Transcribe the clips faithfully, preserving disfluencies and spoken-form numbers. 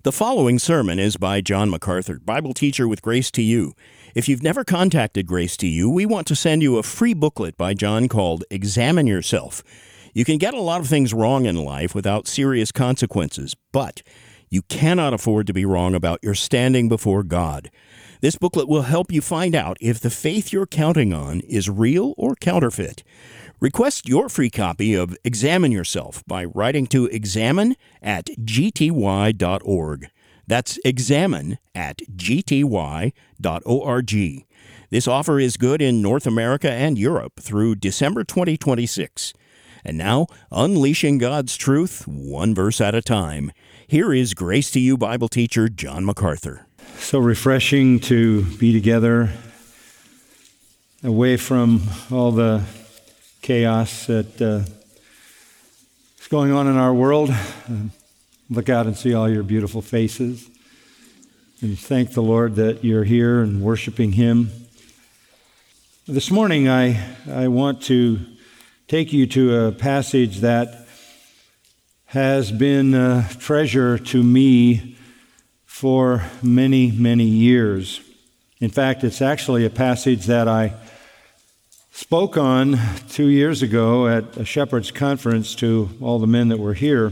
The following sermon is by John MacArthur, Bible teacher with Grace to You. If you've never contacted Grace to You, we want to send you a free booklet by John called Examine Yourself. You can get a lot of things wrong in life without serious consequences, but you cannot afford to be wrong about your standing before God. This booklet will help you find out if the faith you're counting on is real or counterfeit. Request your free copy of Examine Yourself by writing to examine at g t y dot org. That's examine at g t y dot org. This offer is good in North America and Europe through December twenty twenty-six. And now, unleashing God's truth, one verse at a time. Here is Grace to You Bible teacher John MacArthur. So refreshing to be together, away from all the chaos that uh, is going on in our world. Uh, look out and see all your beautiful faces. And thank the Lord that you're here and worshiping Him. This morning I, I want to take you to a passage that has been a treasure to me for many, many years. In fact, it's actually a passage that I spoke on two years ago at a shepherd's conference to all the men that were here.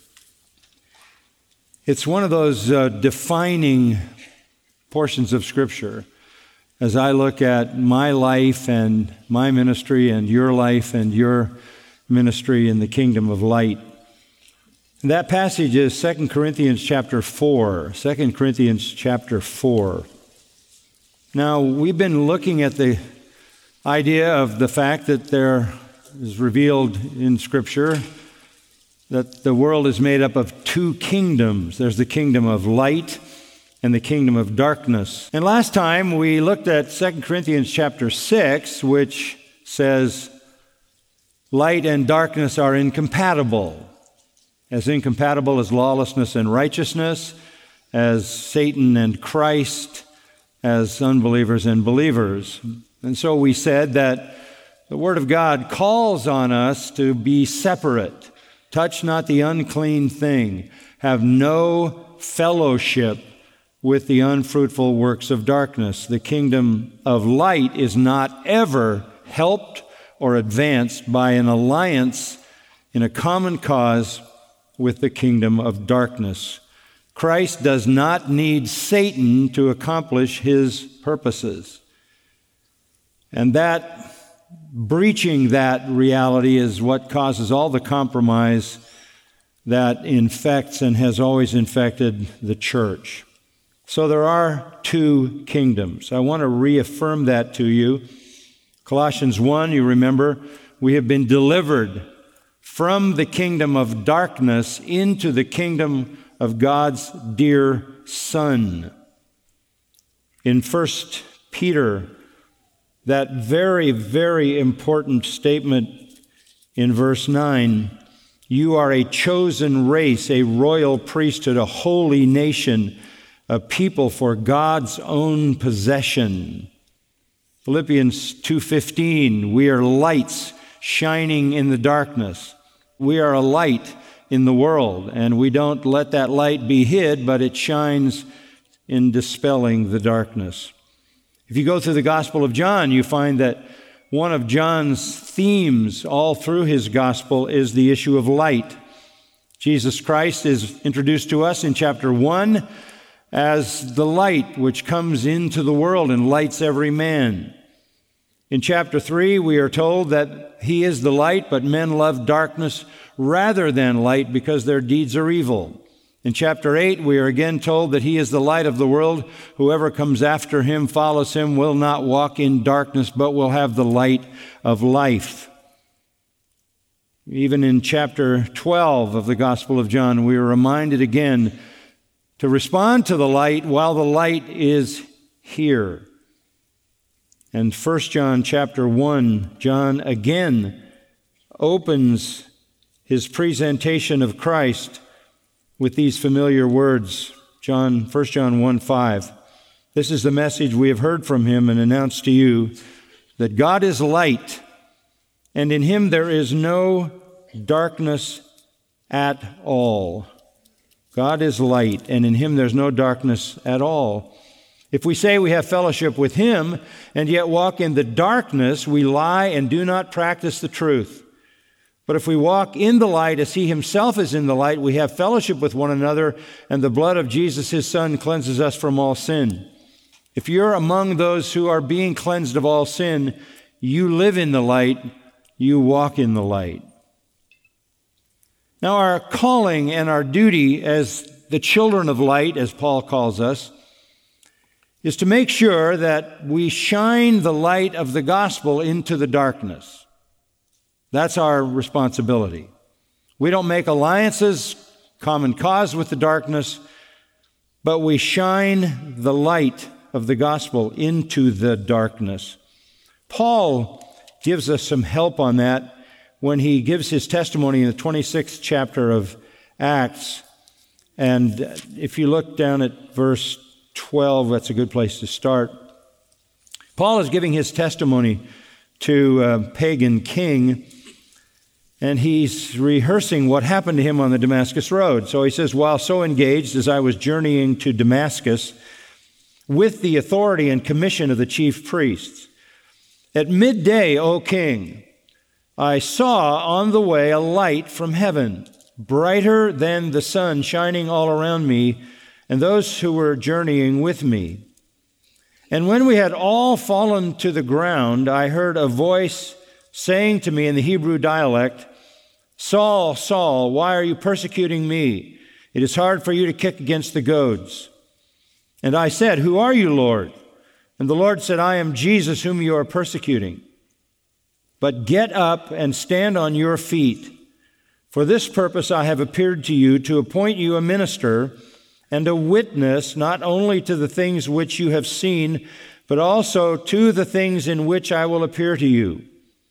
It's one of those uh, defining portions of Scripture as I look at my life and my ministry and your life and your ministry in the kingdom of light. And that passage is Second Corinthians chapter four. Second Corinthians chapter four. Now, we've been looking at the idea of the fact that there is revealed in Scripture that the world is made up of two kingdoms. There's the kingdom of light and the kingdom of darkness. And last time we looked at Second Corinthians chapter six, which says light and darkness are incompatible, as incompatible as lawlessness and righteousness, as Satan and Christ, as unbelievers and believers. And so we said that the Word of God calls on us to be separate. Touch not the unclean thing. Have no fellowship with the unfruitful works of darkness. The kingdom of light is not ever helped or advanced by an alliance in a common cause with the kingdom of darkness. Christ does not need Satan to accomplish his purposes. And that, breaching that reality is what causes all the compromise that infects and has always infected the church. So there are two kingdoms. I want to reaffirm that to you. Colossians one, you remember, we have been delivered from the kingdom of darkness into the kingdom of God's dear Son. In First Peter, that very, very important statement in verse nine, you are a chosen race, a royal priesthood, a holy nation, a people for God's own possession. Philippians two fifteen, we are lights shining in the darkness. We are a light in the world, and we don't let that light be hid, but it shines in dispelling the darkness. If you go through the Gospel of John, you find that one of John's themes all through his gospel is the issue of light. Jesus Christ is introduced to us in chapter one as the light which comes into the world and lights every man. In chapter three, we are told that he is the light, but men love darkness rather than light because their deeds are evil. In chapter eight, we are again told that he is the light of the world. Whoever comes after him, follows him, will not walk in darkness, but will have the light of life. Even in chapter twelve of the Gospel of John, we are reminded again to respond to the light while the light is here. And First John chapter one, John again opens his presentation of Christ with these familiar words. John, First John one five. This is the message we have heard from him and announced to you, that God is light, and in him there is no darkness at all. God is light, and in him there's no darkness at all. If we say we have fellowship with him and yet walk in the darkness, we lie and do not practice the truth. But if we walk in the light as he himself is in the light, we have fellowship with one another, and the blood of Jesus, his Son, cleanses us from all sin. If you're among those who are being cleansed of all sin, you live in the light, you walk in the light. Now, our calling and our duty as the children of light, as Paul calls us, is to make sure that we shine the light of the gospel into the darkness. That's our responsibility. We don't make alliances, common cause with the darkness, but we shine the light of the gospel into the darkness. Paul gives us some help on that when he gives his testimony in the twenty-sixth chapter of Acts. And if you look down at verse twelve, that's a good place to start. Paul is giving his testimony to a pagan king, and he's rehearsing what happened to him on the Damascus Road. So he says, while so engaged as I was journeying to Damascus with the authority and commission of the chief priests, at midday, O king, I saw on the way a light from heaven, brighter than the sun, shining all around me and those who were journeying with me. And when we had all fallen to the ground, I heard a voice saying to me in the Hebrew dialect, Saul, Saul, why are you persecuting me? It is hard for you to kick against the goads. And I said, Who are you, Lord? And the Lord said, I am Jesus whom you are persecuting. But get up and stand on your feet. For this purpose I have appeared to you, to appoint you a minister and a witness, not only to the things which you have seen, but also to the things in which I will appear to you,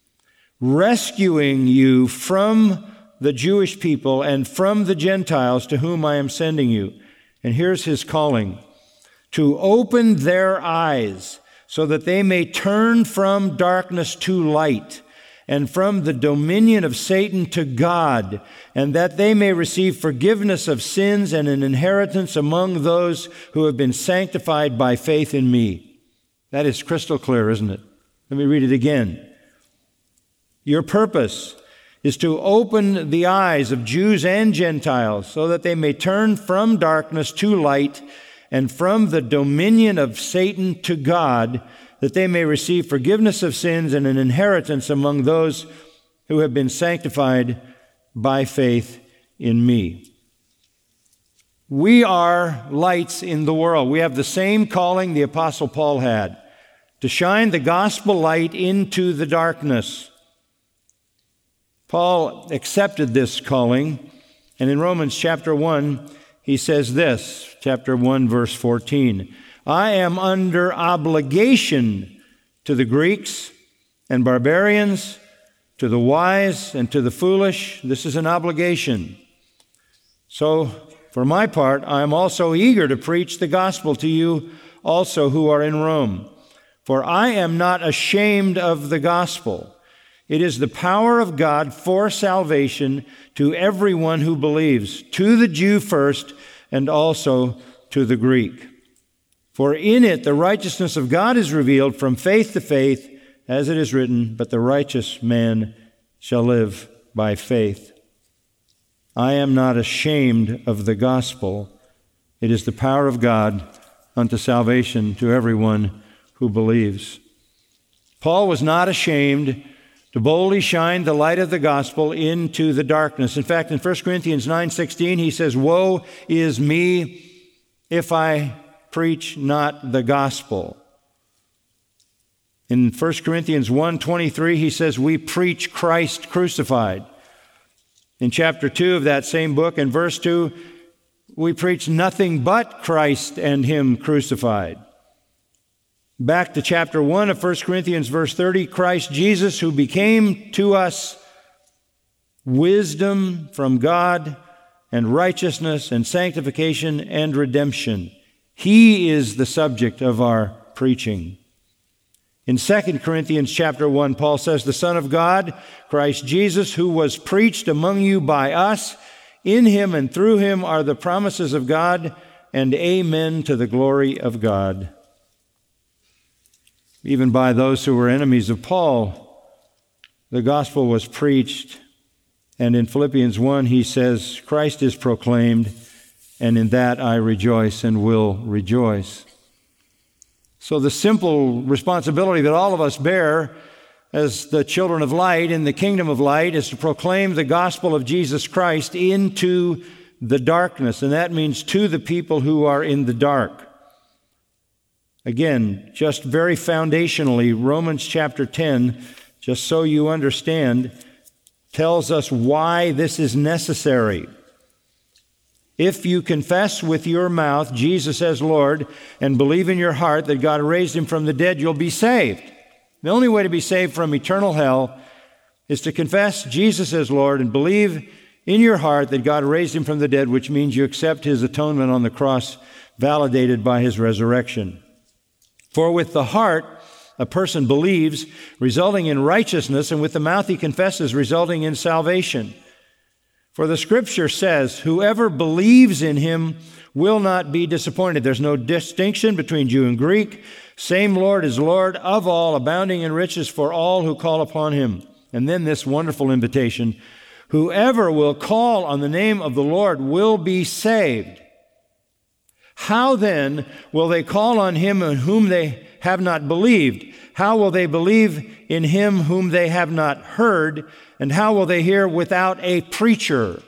rescuing you from the Jewish people and from the Gentiles to whom I am sending you. And here's his calling: to open their eyes so that they may turn from darkness to light and from the dominion of Satan to God, and that they may receive forgiveness of sins and an inheritance among those who have been sanctified by faith in me. That is crystal clear, isn't it? Let me read it again. Your purpose is to open the eyes of Jews and Gentiles so that they may turn from darkness to light and from the dominion of Satan to God, that they may receive forgiveness of sins and an inheritance among those who have been sanctified by faith in me. We are lights in the world. We have the same calling the Apostle Paul had, to shine the gospel light into the darkness. Paul accepted this calling, and in Romans chapter one, he says this, chapter one, verse fourteen, I am under obligation to the Greeks and barbarians, to the wise and to the foolish. This is an obligation. So, for my part, I am also eager to preach the gospel to you also who are in Rome. For I am not ashamed of the gospel. It is the power of God for salvation to everyone who believes, to the Jew first and also to the Greek. For in it the righteousness of God is revealed from faith to faith, as it is written, but the righteous man shall live by faith. I am not ashamed of the gospel. It is the power of God unto salvation to everyone who believes. Paul was not ashamed to boldly shine the light of the gospel into the darkness. In fact, in First Corinthians nine sixteen, he says, Woe is me if I preach not the gospel. In First Corinthians one twenty-three, he says, we preach Christ crucified. In chapter two of that same book, in verse two, we preach nothing but Christ and him crucified. Back to chapter one of First Corinthians, verse thirty, Christ Jesus, who became to us wisdom from God and righteousness and sanctification and redemption. He is the subject of our preaching. In Second Corinthians chapter one, Paul says, the Son of God, Christ Jesus, who was preached among you by us In him and through him are the promises of God, and amen to the glory of God. Even by those who were enemies of Paul, the gospel was preached. And in Philippians one, he says, Christ is proclaimed, and in that I rejoice and will rejoice. So the simple responsibility that all of us bear as the children of light in the kingdom of light is to proclaim the gospel of Jesus Christ into the darkness, and that means to the people who are in the dark. Again, just very foundationally, Romans chapter ten, just so you understand, tells us why this is necessary. If you confess with your mouth Jesus as Lord and believe in your heart that God raised him from the dead, you'll be saved. The only way to be saved from eternal hell is to confess Jesus as Lord and believe in your heart that God raised him from the dead, which means you accept his atonement on the cross, validated by his resurrection. For with the heart a person believes, resulting in righteousness, and with the mouth he confesses, resulting in salvation. For the Scripture says, whoever believes in him will not be disappointed. There's no distinction between Jew and Greek. Same Lord is Lord of all, abounding in riches for all who call upon him. And then this wonderful invitation, whoever will call on the name of the Lord will be saved. How then will they call on him in whom they have not believed? How will they believe in him whom they have not heard? And how will they hear without a preacher?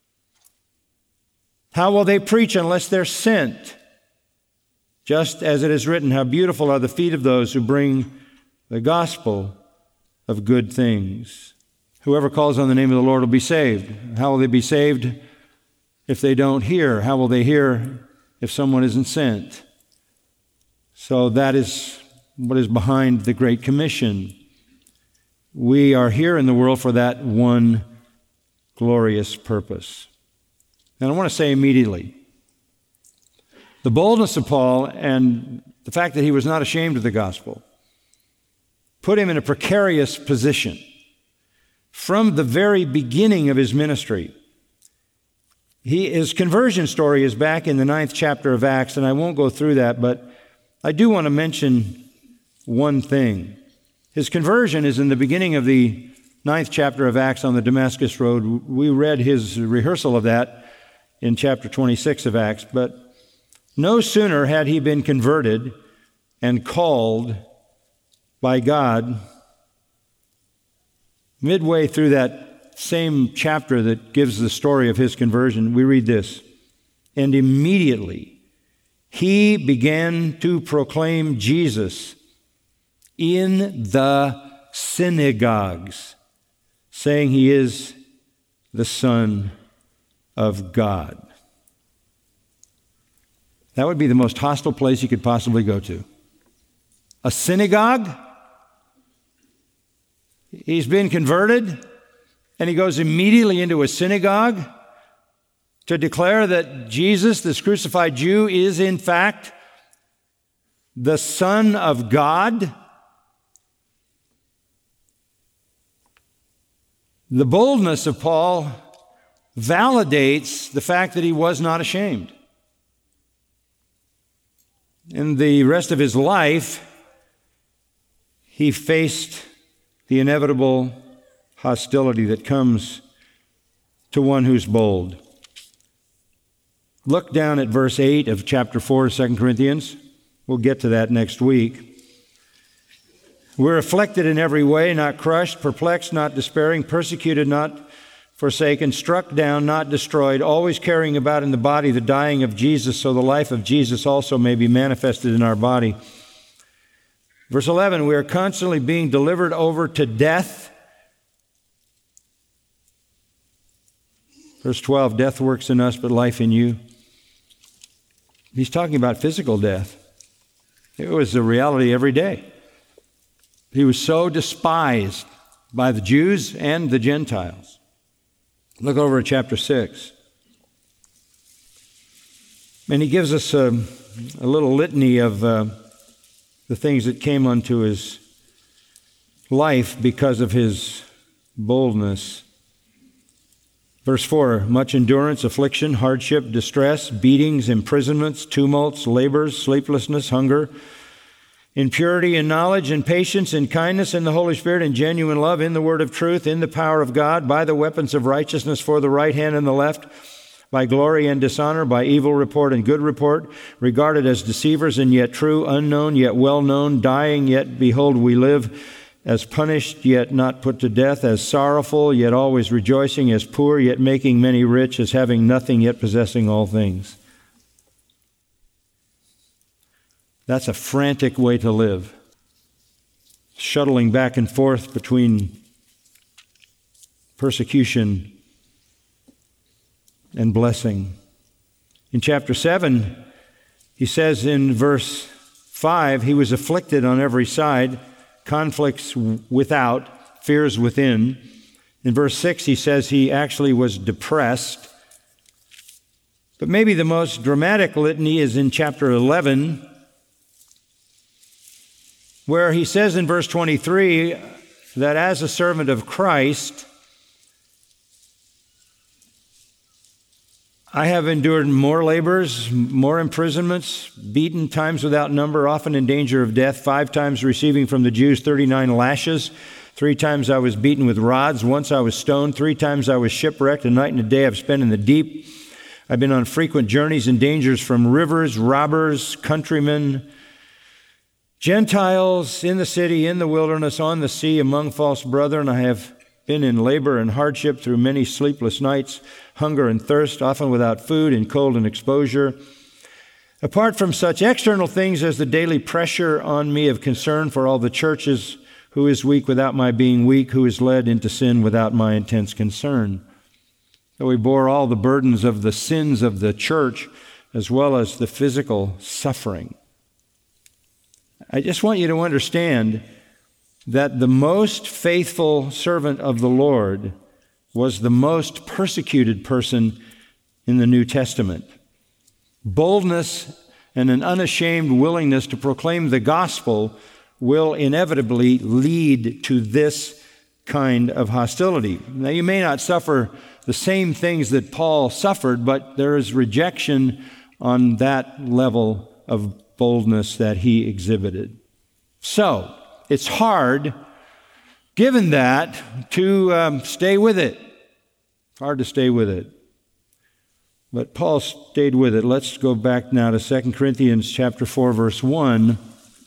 How will they preach unless they're sent? Just as it is written, how beautiful are the feet of those who bring the gospel of good things. Whoever calls on the name of the Lord will be saved. How will they be saved if they don't hear? How will they hear if someone isn't sent? So that is what is behind the Great Commission. We are here in the world for that one glorious purpose. And I want to say immediately, the boldness of Paul and the fact that he was not ashamed of the gospel put him in a precarious position from the very beginning of his ministry. He, his conversion story is back in the ninth chapter of Acts, and I won't go through that, but I do want to mention one thing. His conversion is in the beginning of the ninth chapter of Acts on the Damascus Road. We read his rehearsal of that in chapter twenty-six of Acts, but no sooner had he been converted and called by God, midway through that same chapter that gives the story of his conversion, we read this, and immediately he began to proclaim Jesus in the synagogues, saying he is the Son of God. That would be the most hostile place you could possibly go to. A synagogue? He's been converted, and he goes immediately into a synagogue to declare that Jesus, this crucified Jew, is in fact the Son of God. The boldness of Paul validates the fact that he was not ashamed. In the rest of his life, he faced the inevitable hostility that comes to one who's bold. Look down at verse eight of chapter four of Second Corinthians. We'll get to that next week. We're afflicted in every way, not crushed, perplexed, not despairing, persecuted, not forsaken, struck down, not destroyed, always carrying about in the body the dying of Jesus, so the life of Jesus also may be manifested in our body. Verse eleven, we are constantly being delivered over to death. Verse twelve, death works in us, but life in you. He's talking about physical death. It was a reality every day. He was so despised by the Jews and the Gentiles. Look over at chapter six. And he gives us a, a little litany of uh, the things that came unto his life because of his boldness. Verse four, much endurance, affliction, hardship, distress, beatings, imprisonments, tumults, labors, sleeplessness, hunger, in purity and knowledge and patience and kindness in the Holy Spirit and genuine love, in the word of truth, in the power of God, by the weapons of righteousness for the right hand and the left, by glory and dishonor, by evil report and good report, regarded as deceivers and yet true, unknown yet well known, dying yet behold we live, as punished yet not put to death, as sorrowful yet always rejoicing, as poor yet making many rich, as having nothing yet possessing all things. That's a frantic way to live, shuttling back and forth between persecution and blessing. In chapter seven, he says in verse five, he was afflicted on every side, conflicts without, fears within. In verse six, he says he actually was depressed. But maybe the most dramatic litany is in chapter eleven, where he says in verse twenty-three that as a servant of Christ, I have endured more labors, more imprisonments, beaten times without number, often in danger of death, five times receiving from the Jews thirty-nine lashes. Three times I was beaten with rods. Once I was stoned. Three times I was shipwrecked. A night and a day I've spent in the deep. I've been on frequent journeys and dangers from rivers, robbers, countrymen, Gentiles, in the city, in the wilderness, on the sea, among false brethren. I have been in labor and hardship through many sleepless nights, hunger and thirst, often without food, in cold and exposure. Apart from such external things as the daily pressure on me of concern for all the churches, who is weak without my being weak, who is led into sin without my intense concern. So we bore all the burdens of the sins of the church, as well as the physical suffering. I just want you to understand that the most faithful servant of the Lord was the most persecuted person in the New Testament. Boldness and an unashamed willingness to proclaim the gospel will inevitably lead to this kind of hostility. Now, you may not suffer the same things that Paul suffered, but there is rejection on that level of boldness that he exhibited. So, it's hard, given that, to um, stay with it. Hard to stay with it. But Paul stayed with it. Let's go back now to Second Corinthians chapter four, verse one.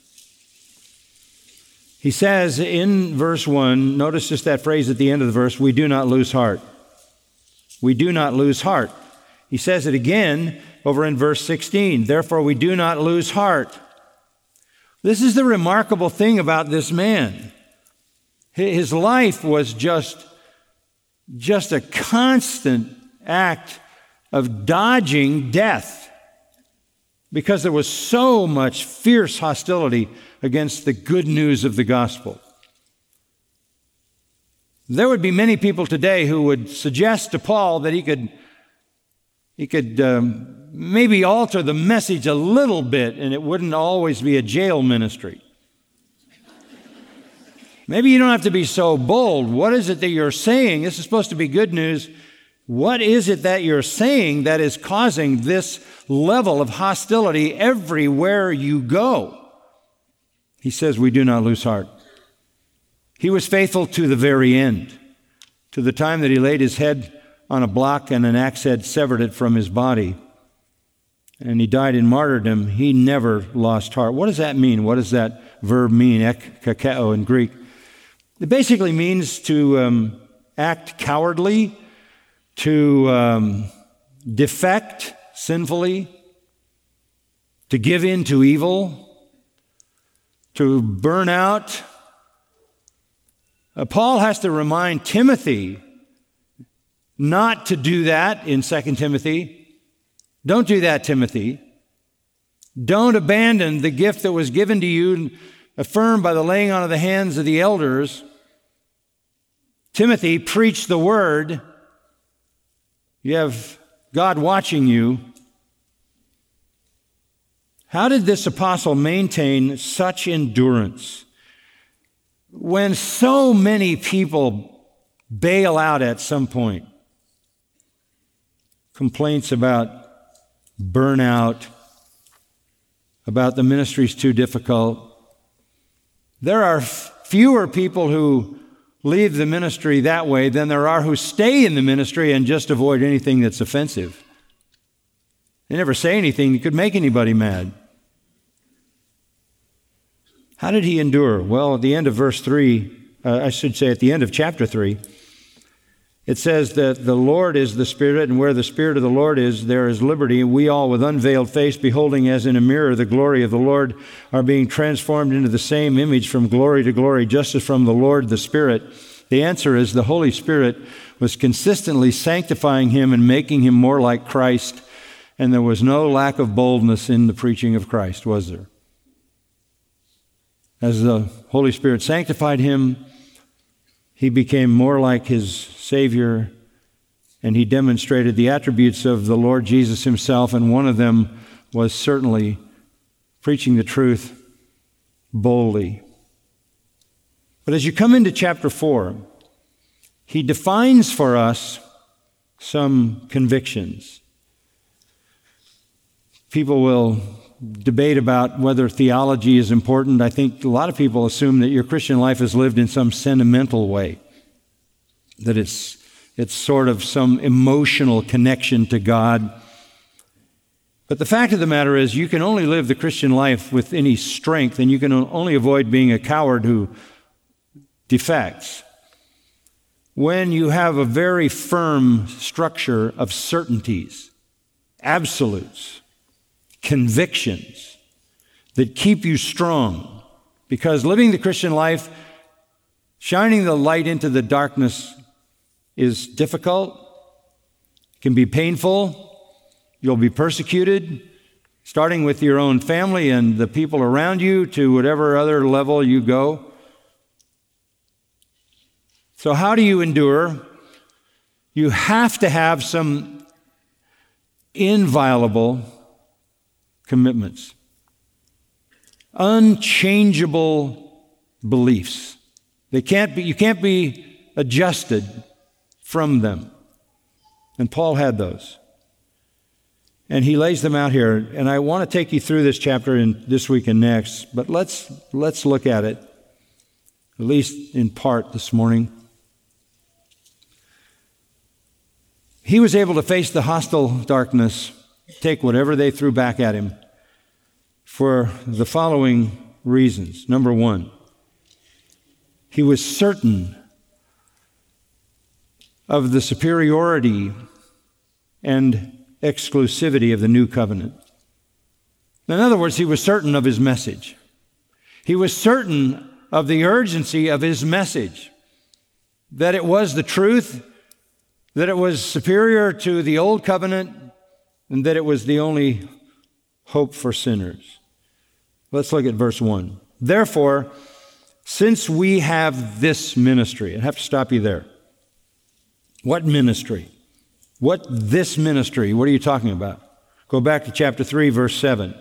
He says in verse one, notice just that phrase at the end of the verse, we do not lose heart. We do not lose heart. He says it again over in verse sixteen, therefore we do not lose heart. This is the remarkable thing about this man. His life was just, just a constant act of dodging death because there was so much fierce hostility against the good news of the gospel. There would be many people today who would suggest to Paul that he could, he could um, maybe alter the message a little bit and it wouldn't always be a jail ministry. Maybe you don't have to be so bold. What is it that you're saying? This is supposed to be good news. What is it that you're saying that is causing this level of hostility everywhere you go? He says, we do not lose heart. He was faithful to the very end, to the time that he laid his head on a block and an axe head severed it from his body. And he died in martyrdom. He never lost heart. What does that mean? What does that verb mean, ek kakeo in Greek? It basically means to um, act cowardly, to um, defect sinfully, to give in to evil, to burn out. Uh, Paul has to remind Timothy not to do that in Second Timothy. Don't do that, Timothy. Don't abandon the gift that was given to you, affirmed by the laying on of the hands of the elders. Timothy, preach the word. You have God watching you. How did this apostle maintain such endurance when so many people bail out at some point? complaints about burnout, about the ministry's too difficult. There are fewer people who leave the ministry that way than there are who stay in the ministry and just avoid anything that's offensive. They never say anything that could make anybody mad. How did he endure? Well, at the end of verse three, uh, I should say at the end of chapter three, it says that the Lord is the Spirit, and where the Spirit of the Lord is, there is liberty. And we all, with unveiled face, beholding as in a mirror the glory of the Lord, are being transformed into the same image from glory to glory, just as from the Lord the Spirit. The answer is the Holy Spirit was consistently sanctifying him and making him more like Christ, and there was no lack of boldness in the preaching of Christ, was there? As the Holy Spirit sanctified him, he became more like his Savior, and he demonstrated the attributes of the Lord Jesus himself, and one of them was certainly preaching the truth boldly. But as you come into chapter four, he defines for us some convictions. People will debate about whether theology is important. I think a lot of people assume that your Christian life is lived in some sentimental way, that it's it's sort of some emotional connection to God. But the fact of the matter is, you can only live the Christian life with any strength, and you can only avoid being a coward who defects when you have a very firm structure of certainties, absolutes, convictions that keep you strong. Because living the Christian life, shining the light into the darkness, is difficult, can be painful. You'll be persecuted, starting with your own family and the people around you to whatever other level you go. So how do you endure? You have to have some inviolable commitments, unchangeable beliefs. They can't be, you can't be adjusted from them. And Paul had those. And he lays them out here. And I want to take you through this chapter in this week and next, but let's let's look at it, at least in part this morning. He was able to face the hostile darkness, take whatever they threw back at him, for the following reasons. Number one, he was certain of the superiority and exclusivity of the new covenant. In other words, he was certain of his message. He was certain of the urgency of his message, that it was the truth, that it was superior to the old covenant, and that it was the only hope for sinners. Let's look at verse one. Therefore, since we have this ministry, I have to stop you there. What ministry? What this ministry? What are you talking about? Go back to chapter three, verse seven.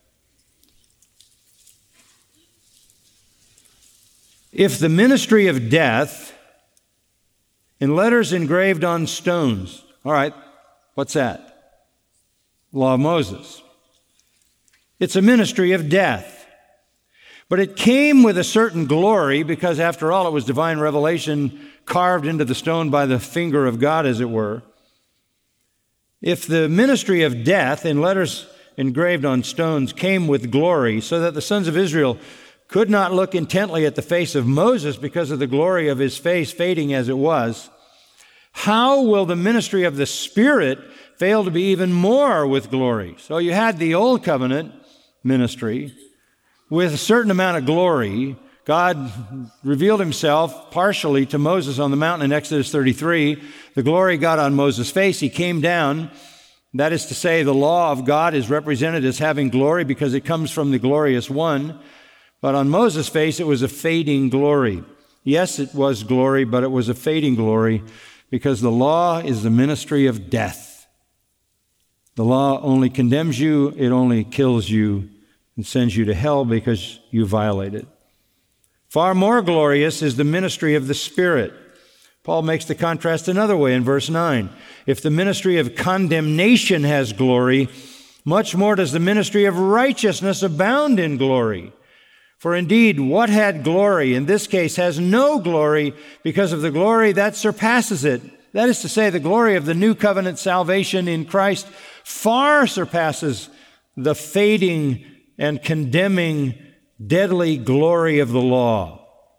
If the ministry of death in letters engraved on stones, all right, what's that? Law of Moses. It's a ministry of death. But it came with a certain glory because, after all, it was divine revelation carved into the stone by the finger of God, as it were. If the ministry of death in letters engraved on stones came with glory, so that the sons of Israel could not look intently at the face of Moses because of the glory of his face fading as it was, how will the ministry of the Spirit fail to be even more with glory? So you had the old covenant ministry with a certain amount of glory. God revealed himself partially to Moses on the mountain in Exodus thirty-three. The glory got on Moses' face. He came down. That is to say, the law of God is represented as having glory because it comes from the glorious one. But on Moses' face, it was a fading glory. Yes, it was glory, but it was a fading glory because the law is the ministry of death. The law only condemns you. It only kills you and sends you to hell because you violate it. Far more glorious is the ministry of the Spirit, Paul makes the contrast another way in verse nine. If the ministry of condemnation has glory, much more does the ministry of righteousness abound in glory. For indeed, what had glory, in this case, has no glory because of the glory that surpasses it. That is to say, the glory of the new covenant salvation in Christ far surpasses the fading and condemning, deadly glory of the law.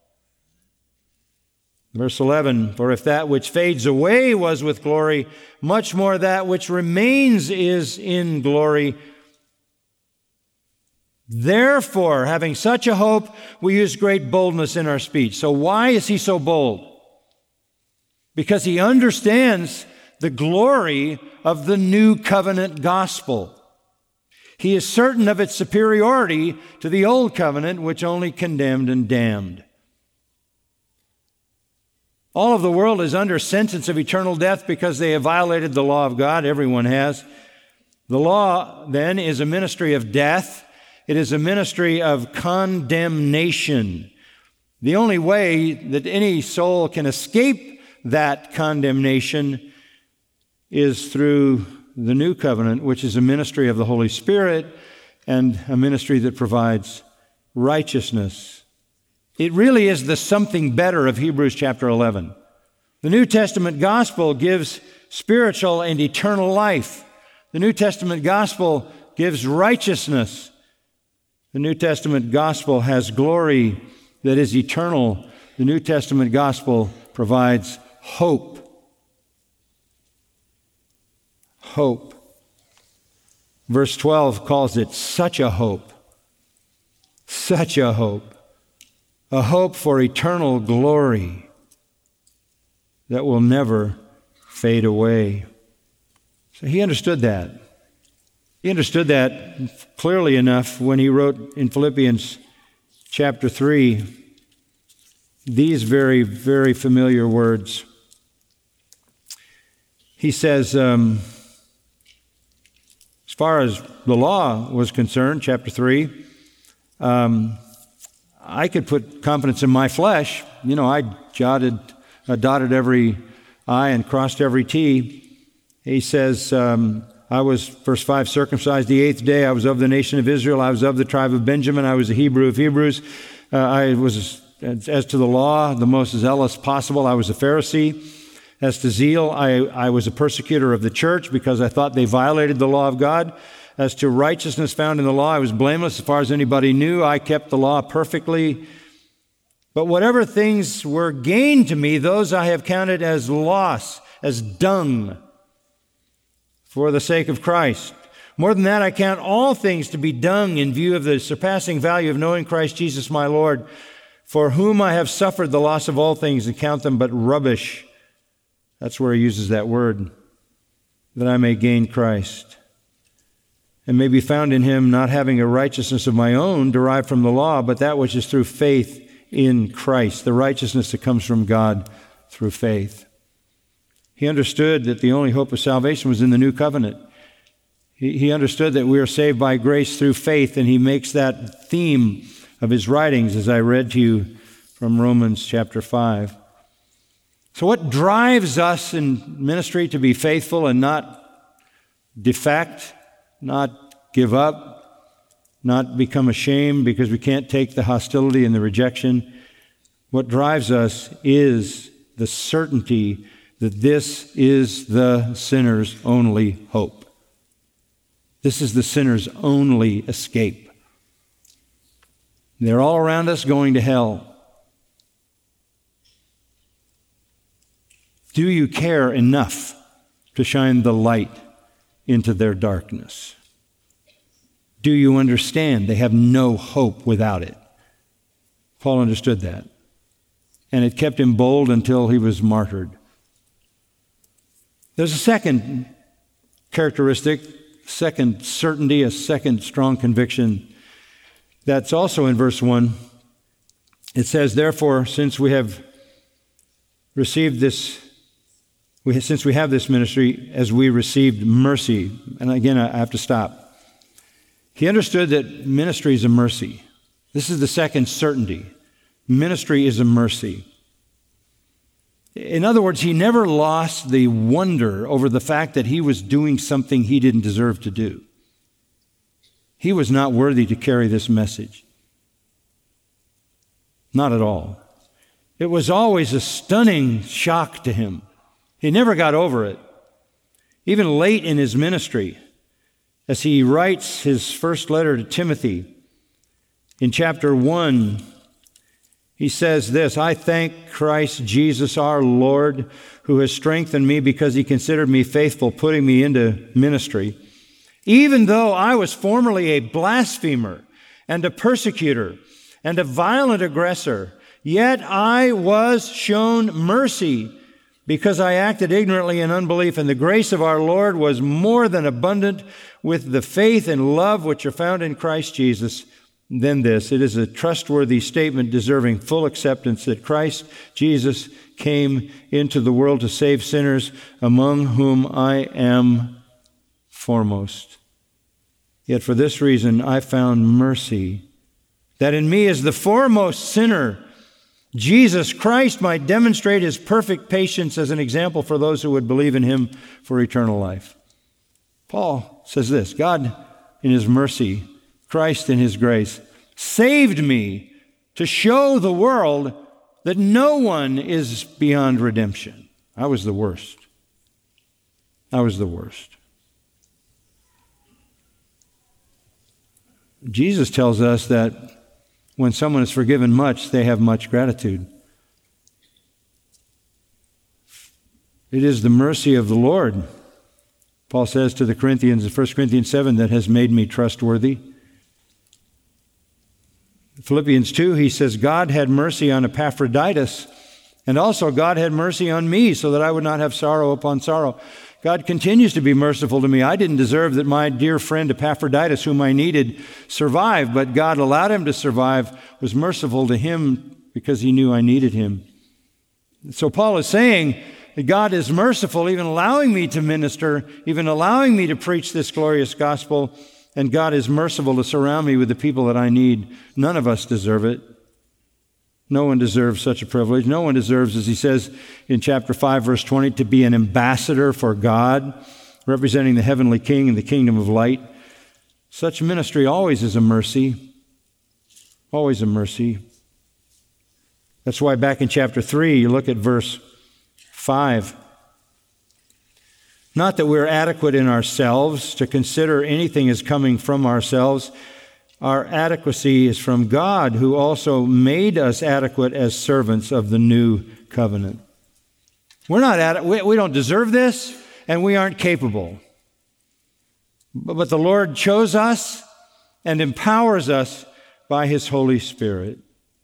Verse eleven, for if that which fades away was with glory, much more that which remains is in glory. Therefore, having such a hope, we use great boldness in our speech. So why is he so bold? Because he understands the glory of the new covenant gospel. He is certain of its superiority to the old covenant, which only condemned and damned. All of the world is under sentence of eternal death because they have violated the law of God. Everyone has. The law, then, is a ministry of death. It is a ministry of condemnation. The only way that any soul can escape that condemnation is through the new covenant, which is a ministry of the Holy Spirit and a ministry that provides righteousness. It really is the something better of Hebrews chapter eleven. The New Testament gospel gives spiritual and eternal life. The New Testament gospel gives righteousness. The New Testament gospel has glory that is eternal. The New Testament gospel provides hope. Hope. Verse twelve calls it such a hope. Such a hope. A hope for eternal glory that will never fade away. So he understood that. He understood that clearly enough when he wrote in Philippians chapter three these very, very familiar words. He says, um, as far as the law was concerned, chapter three, um, I could put confidence in my flesh. You know, I jotted, uh, dotted every I and crossed every T. He says, um, I was, verse five, circumcised the eighth day. I was of the nation of Israel. I was of the tribe of Benjamin. I was a Hebrew of Hebrews. Uh, I was, as to the law, the most zealous possible. I was a Pharisee. As to zeal, I, I was a persecutor of the church because I thought they violated the law of God. As to righteousness found in the law, I was blameless as far as anybody knew. I kept the law perfectly. But whatever things were gained to me, those I have counted as loss, as dung, for the sake of Christ. More than that, I count all things to be dung in view of the surpassing value of knowing Christ Jesus my Lord, for whom I have suffered the loss of all things and count them but rubbish. That's where he uses that word, that I may gain Christ and may be found in him, not having a righteousness of my own derived from the law, but that which is through faith in Christ, the righteousness that comes from God through faith. He understood that the only hope of salvation was in the new covenant. He, he understood that we are saved by grace through faith, and he makes that theme of his writings, as I read to you from Romans chapter five. So what drives us in ministry to be faithful and not defect, not give up, not become ashamed because we can't take the hostility and the rejection? What drives us is the certainty that this is the sinner's only hope. This is the sinner's only escape. They're all around us going to hell. Do you care enough to shine the light into their darkness? Do you understand they have no hope without it? Paul understood that. And it kept him bold until he was martyred. There's a second characteristic, second certainty, a second strong conviction that's also in verse one. It says, therefore, since we have received this, we, since we have this ministry, as we received mercy. And again, I have to stop. He understood that ministry is a mercy. This is the second certainty. Ministry is a mercy. In other words, he never lost the wonder over the fact that he was doing something he didn't deserve to do. He was not worthy to carry this message. Not at all. It was always a stunning shock to him. He never got over it. Even late in his ministry, as he writes his first letter to Timothy, in chapter one, he says this, "I thank Christ Jesus our Lord, who has strengthened me because he considered me faithful, putting me into ministry. Even though I was formerly a blasphemer and a persecutor and a violent aggressor, yet I was shown mercy because I acted ignorantly in unbelief, and the grace of our Lord was more than abundant with the faith and love which are found in Christ Jesus. Then this, it is a trustworthy statement deserving full acceptance that Christ Jesus came into the world to save sinners, among whom I am foremost. Yet for this reason I found mercy, that in me as the foremost sinner, Jesus Christ might demonstrate his perfect patience as an example for those who would believe in him for eternal life." Paul says this, God in his mercy, Christ in his grace, saved me to show the world that no one is beyond redemption. I was the worst. I was the worst. Jesus tells us that when someone is forgiven much, they have much gratitude. It is the mercy of the Lord, Paul says to the Corinthians in First Corinthians seven, that has made me trustworthy. Philippians two, he says, God had mercy on Epaphroditus, and also God had mercy on me so that I would not have sorrow upon sorrow. God continues to be merciful to me. I didn't deserve that my dear friend Epaphroditus, whom I needed, survive, but God allowed him to survive, was merciful to him because he knew I needed him. So Paul is saying that God is merciful, even allowing me to minister, even allowing me to preach this glorious gospel, and God is merciful to surround me with the people that I need. None of us deserve it. No one deserves such a privilege. No one deserves, as he says in chapter five, verse twenty, to be an ambassador for God, representing the heavenly King and the kingdom of light. Such ministry always is a mercy. Always a mercy. That's why back in chapter three, you look at verse five. Not that we're adequate in ourselves to consider anything as coming from ourselves. Our adequacy is from God, who also made us adequate as servants of the new covenant. We're not adequate. We don't deserve this, and we aren't capable. But the Lord chose us and empowers us by his Holy Spirit.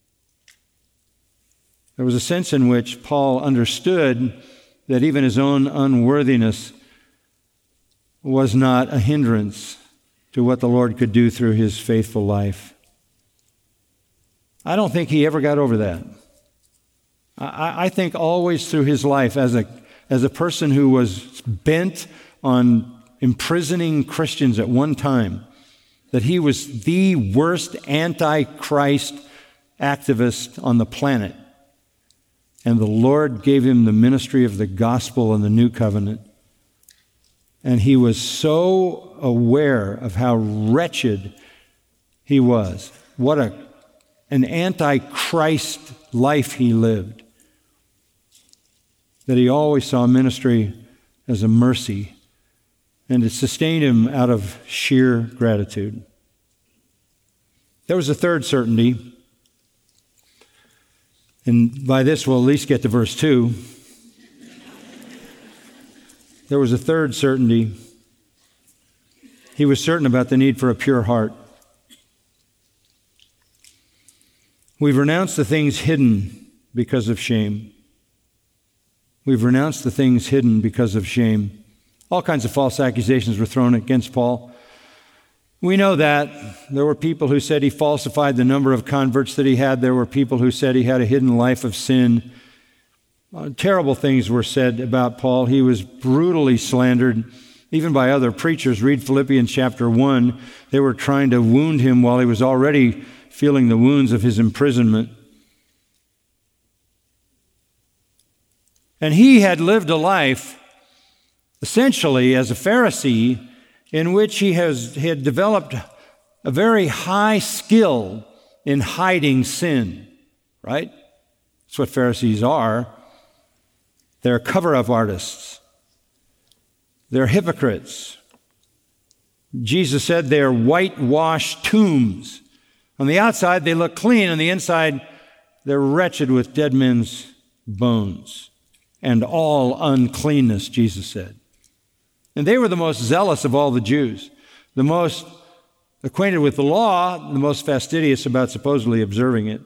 There was a sense in which Paul understood that even his own unworthiness was not a hindrance to what the Lord could do through his faithful life. I don't think he ever got over that. I, I think always through his life, as a, as a person who was bent on imprisoning Christians at one time, that he was the worst anti-Christ activist on the planet. And the Lord gave him the ministry of the gospel and the new covenant. And he was so aware of how wretched he was. What a, an anti-Christ life he lived. That he always saw ministry as a mercy. And it sustained him out of sheer gratitude. There was a third certainty. And by this we'll at least get to verse two. There was a third certainty. He was certain about the need for a pure heart. We've renounced the things hidden because of shame. We've renounced the things hidden because of shame. All kinds of false accusations were thrown against Paul. We know that. There were people who said he falsified the number of converts that he had. There were people who said he had a hidden life of sin. Uh, terrible things were said about Paul. He was brutally slandered, even by other preachers. Read Philippians chapter one. They were trying to wound him while he was already feeling the wounds of his imprisonment. And he had lived a life essentially as a Pharisee in which he has he had developed a very high skill in hiding sin, right? That's what Pharisees are. They're cover-up artists. They're hypocrites. Jesus said they're whitewashed tombs. On the outside, they look clean. On the inside, they're wretched with dead men's bones and all uncleanness, Jesus said. And they were the most zealous of all the Jews, the most acquainted with the law, the most fastidious about supposedly observing it.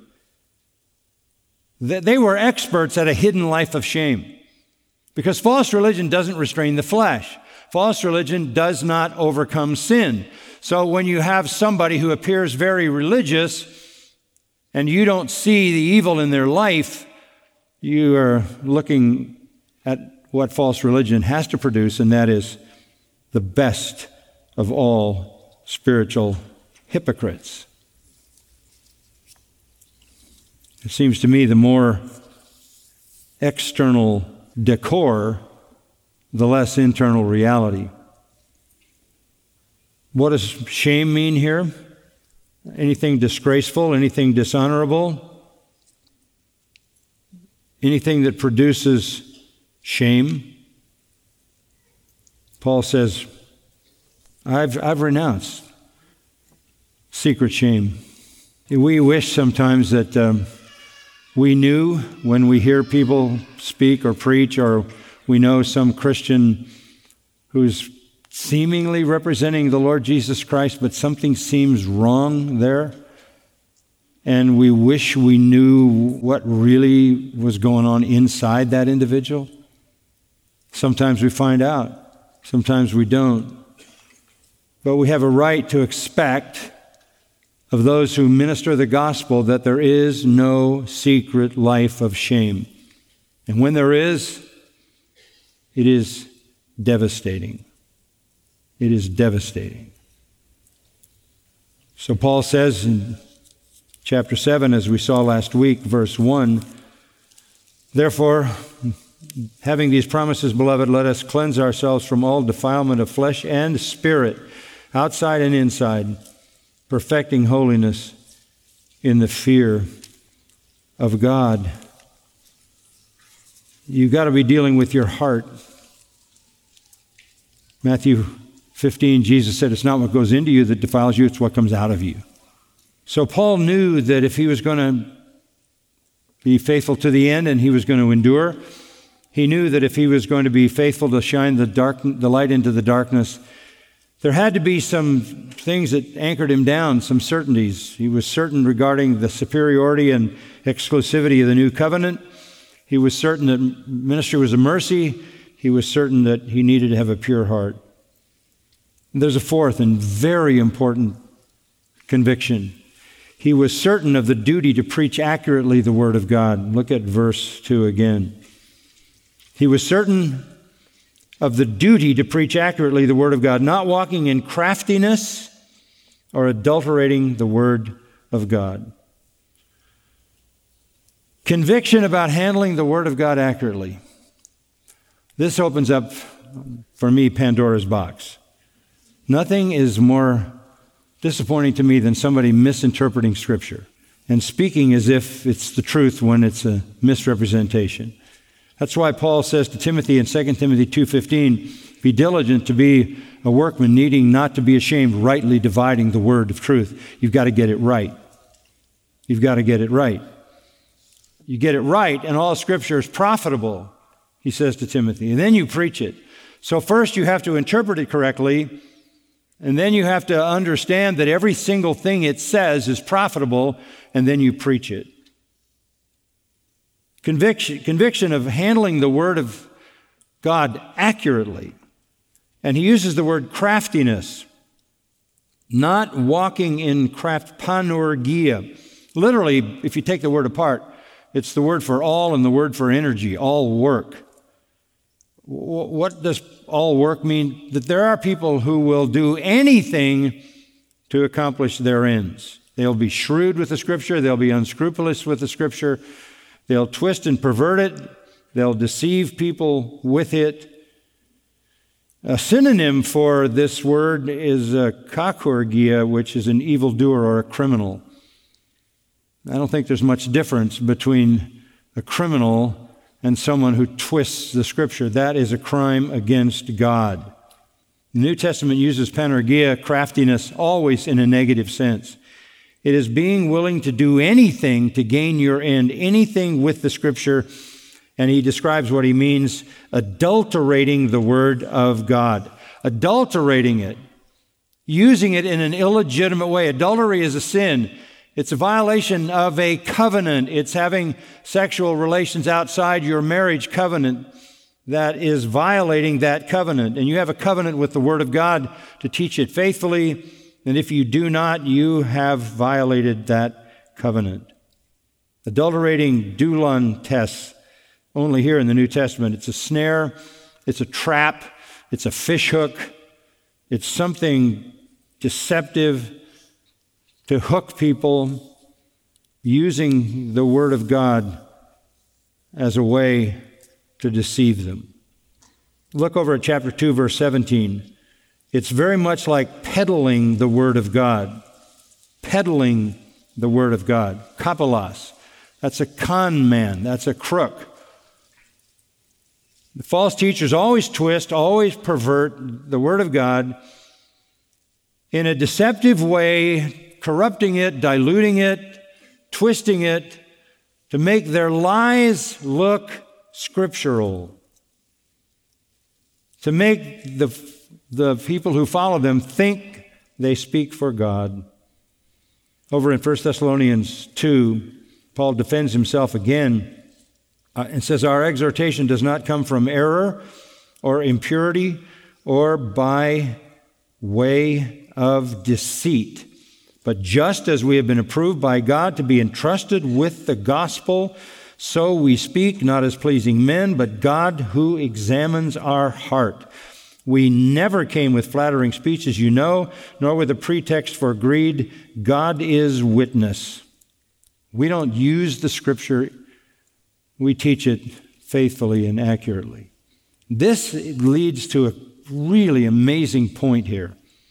They were experts at a hidden life of shame, because false religion doesn't restrain the flesh. False religion does not overcome sin. So when you have somebody who appears very religious and you don't see the evil in their life, you are looking at what false religion has to produce, and that is the best of all spiritual hypocrites. It seems to me the more external decor, the less internal reality. What does shame mean here? Anything disgraceful, anything dishonorable, anything that produces shame. Paul says, I've, I've renounced secret shame. We wish sometimes that um, we knew when we hear people speak or preach, or we know some Christian who's seemingly representing the Lord Jesus Christ, but something seems wrong there. And we wish we knew what really was going on inside that individual. Sometimes we find out, sometimes we don't. But we have a right to expect of those who minister the gospel that there is no secret life of shame. And when there is, it is devastating. It is devastating. So Paul says in chapter seven, as we saw last week, verse one, therefore, having these promises, beloved, let us cleanse ourselves from all defilement of flesh and spirit, outside and inside, perfecting holiness in the fear of God. You've got to be dealing with your heart. Matthew fifteen, Jesus said, it's not what goes into you that defiles you, it's what comes out of you. So Paul knew that if he was going to be faithful to the end and he was going to endure, he knew that if he was going to be faithful to shine the dark, the light into the darkness, there had to be some things that anchored him down, some certainties. He was certain regarding the superiority and exclusivity of the new covenant. He was certain that ministry was a mercy. He was certain that he needed to have a pure heart. And there's a fourth and very important conviction. He was certain of the duty to preach accurately the Word of God. Look at verse two again. He was certain of the duty to preach accurately the Word of God, not walking in craftiness or adulterating the Word of God. Conviction about handling the Word of God accurately. This opens up, for me, Pandora's box. Nothing is more disappointing to me than somebody misinterpreting Scripture and speaking as if it's the truth when it's a misrepresentation. That's why Paul says to Timothy in Second Timothy two fifteen, be diligent to be a workman, needing not to be ashamed, rightly dividing the word of truth. You've got to get it right. You've got to get it right. You get it right, and all Scripture is profitable, he says to Timothy, and then you preach it. So first you have to interpret it correctly, and then you have to understand that every single thing it says is profitable, and then you preach it. Conviction, conviction of handling the Word of God accurately. And he uses the word craftiness, not walking in craft, panorgia. Literally, if you take the word apart, it's the word for all and the word for energy, all work. What does all work mean? That there are people who will do anything to accomplish their ends. They'll be shrewd with the Scripture. They'll be unscrupulous with the Scripture. They'll twist and pervert it They'll deceive people with it. A synonym for this word is uh, kakurgia, which is an evildoer or a criminal. I don't think there's much difference between a criminal and someone who twists the Scripture. That is a crime against God. The New Testament uses panergia, craftiness, always in a negative sense. It is being willing to do anything to gain your end, anything with the Scripture. And he describes what he means, adulterating the Word of God. Adulterating it, using it in an illegitimate way. Adultery is a sin. It's a violation of a covenant. It's having sexual relations outside your marriage covenant that is violating that covenant. And you have a covenant with the Word of God to teach it faithfully. And if you do not, you have violated that covenant. Adulterating doulan tests. Only here in the New Testament. It's a snare, it's a trap, it's a fishhook, it's something deceptive to hook people using the Word of God as a way to deceive them. Look over at chapter two, verse seventeen. It's very much like peddling the Word of God. Peddling the Word of God. Kapalas. That's a con man. That's a crook. The false teachers always twist, always pervert the Word of God in a deceptive way, corrupting it, diluting it, twisting it to make their lies look scriptural, to make the, the people who follow them think they speak for God. Over in First Thessalonians two, Paul defends himself again. Uh, and says, our exhortation does not come from error or impurity or by way of deceit, but just as we have been approved by God to be entrusted with the gospel, so we speak, not as pleasing men, but God who examines our heart. We never came with flattering speech, as you know, nor with a pretext for greed. God is witness. We don't use the Scripture. We teach it faithfully and accurately. This leads to a really amazing point here.